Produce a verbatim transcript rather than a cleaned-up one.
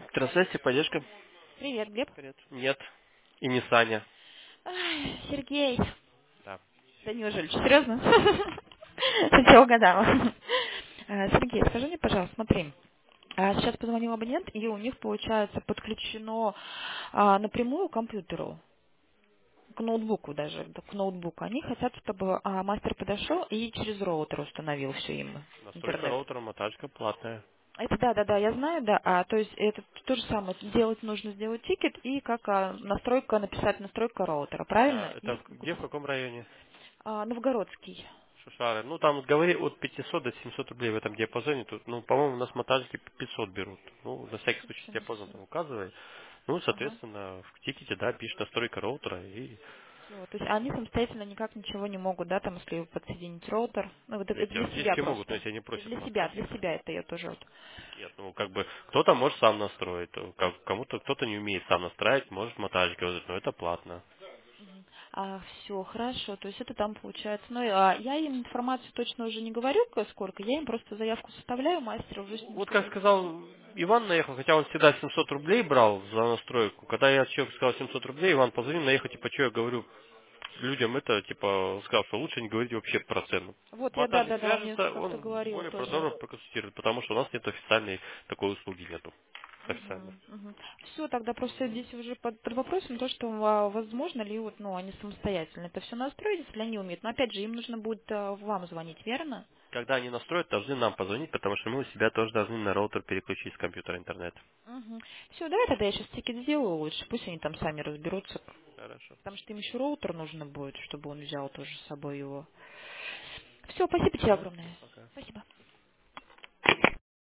Трансляция, поддержка? Привет, Глеб. Привет. Нет. И не Саня. Ай, Сергей. Да. Да неужели? Серьезно? Все угадала. А, Сергей, скажи мне, пожалуйста, смотри. а, Сейчас позвонил абонент, и у них, получается, подключено а, напрямую к компьютеру, к ноутбуку даже, да, к ноутбуку. Они хотят, чтобы а, мастер подошел и через роутер установил все им Настройка интернет. роутера, мотачка платная. Это да, да, да, я знаю, да. А то есть это то же самое. Делать нужно сделать тикет и как а, настройка, написать настройка роутера, правильно? Да, это И в- где, в каком районе? а, Новгородский. Шушары. Ну, там говори от пятисот до семисот рублей в этом диапазоне. Тут, ну, по-моему, у нас мотачки пятьсот берут. Ну, на всякий случай диапазон там семьсот. указывай. Ну, Ага. соответственно, в тикете, да, пишет настройка роутера и... Все. То есть они самостоятельно никак ничего не могут, да, там, если подсоединить роутер. Ну, вот это, Ну, это для себя теоретически могут, но просто. если они То есть просят для себя, для настройки. себя это я тоже вот. Нет, ну, как бы, кто-то может сам настроить. то как- Кому-то, кто-то не умеет сам настраивать, может мотачки вызвать, но это платно. Мгм. А, все, хорошо. То есть это там получается. Ну, а, я им информацию точно уже не говорю, ка- сколько. Я им просто заявку составляю, мастер уже с ним Вот как связывается. сказал Иван, наехал, хотя он всегда семьсот рублей брал за настройку. Когда я человеку сказал семьсот рублей, Иван позвонил, наехал, типа, что я говорю людям, это, типа, сказал, что лучше не говорить вообще про цену. Вот я, да, Монтажник да, да, он мне свяжется, как-то он говорил более тоже. подробно проконсультирует, потому что у нас нет официальной такой услуги нету. Официально. Все, тогда просто здесь уже под, под вопросом то, что а, возможно ли вот, ну, они самостоятельно это все настроить, если они умеют. Но опять же, им нужно будет а, вам звонить, верно? Когда они настроят, должны нам позвонить, потому что мы у себя тоже должны на роутер переключить с компьютера интернет. Все, давай тогда я сейчас тикет сделаю лучше, пусть они там сами разберутся. Хорошо. Потому что им еще роутер нужно будет, чтобы он взял тоже с собой его. Все, спасибо тебе Ага, огромное. пока. Спасибо.